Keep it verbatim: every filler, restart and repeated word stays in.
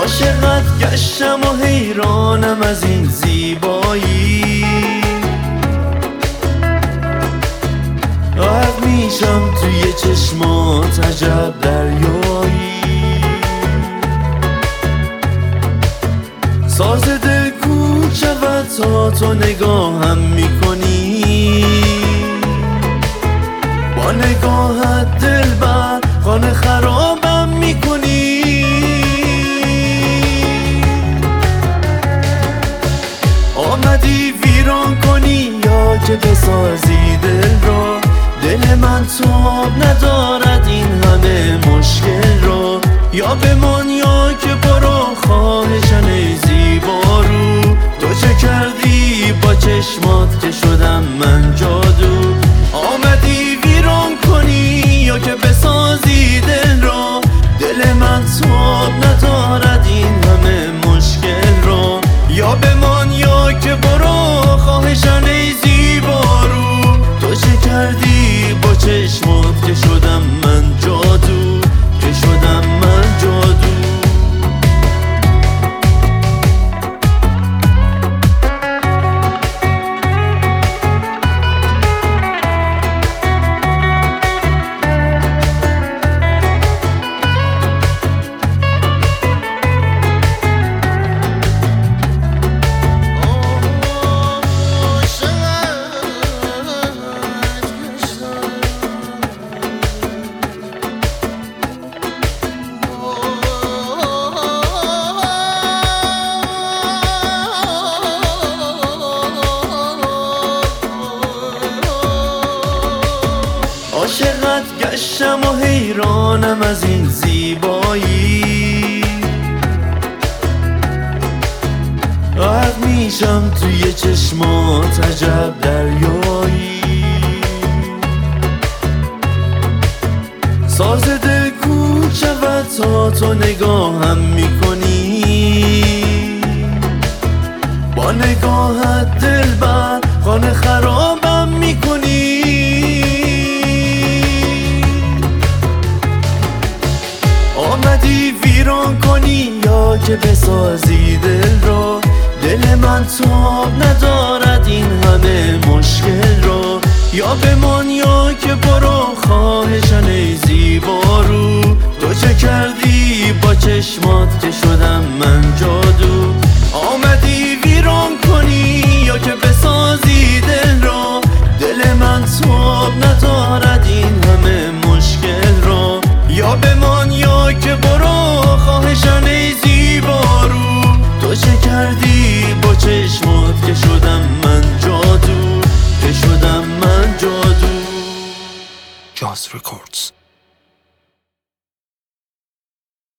عاشقت گشتم و حیرانم از این زیبایی، غرق میشم توی چشمات عجب دریایی. ساز دل کوچ شود تا تو نگاهم میکنی، با نگاهت دل بر خانه خرابم میکنی. آمدی ویران کنی یا که بسازی دل را، دل من تاب ندارد این همه مشکل را. یا بمان یا که برو خواهشن ای زیبارو، تو چه کردی با چشمات که شدم من جادو. آمدی ویران کنی یا که بسازی دل را، دل من تاب ندارد این همه مشکل را. یا بمان یا که برو خواهشن ای زیبارو، تو چه کردی با چشمات که شدم من جادو، که شدم من جادو. عاشقت گشتم و حیرانم از این زیبایی، غرق میشم توی چشمات عجب دریایی. ساز دل کوچ شود تا تو نگاهم میکنی، با نگاهت دل بر خانه خرابم میکنی. آمدی ویران کنی یا که بسازی دل را، دل من تاب ندارد این همه مشکل را. یا بمان یا که برو خواهشن ای زیبارو، تو چه کردی با چشمات که شدم من جادو. آمدی ویران کنی یا که بسازی دل را، دل من تاب ندارد این همه مشکل را. یا بمان یا که برو خواهشن ای زیبارو، تو چه کردی با چشمات که شدم من جادو، که شدم من جادو. Jaws Records.